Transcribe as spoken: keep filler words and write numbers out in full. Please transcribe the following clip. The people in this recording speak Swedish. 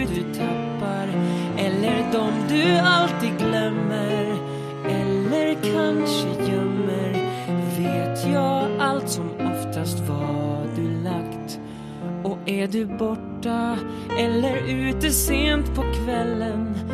du tappar, eller de du alltid glömmer, eller kanske gömmer. Vet jag allt som oftast var du lagt. Och är du borta eller ute sent på kvällen,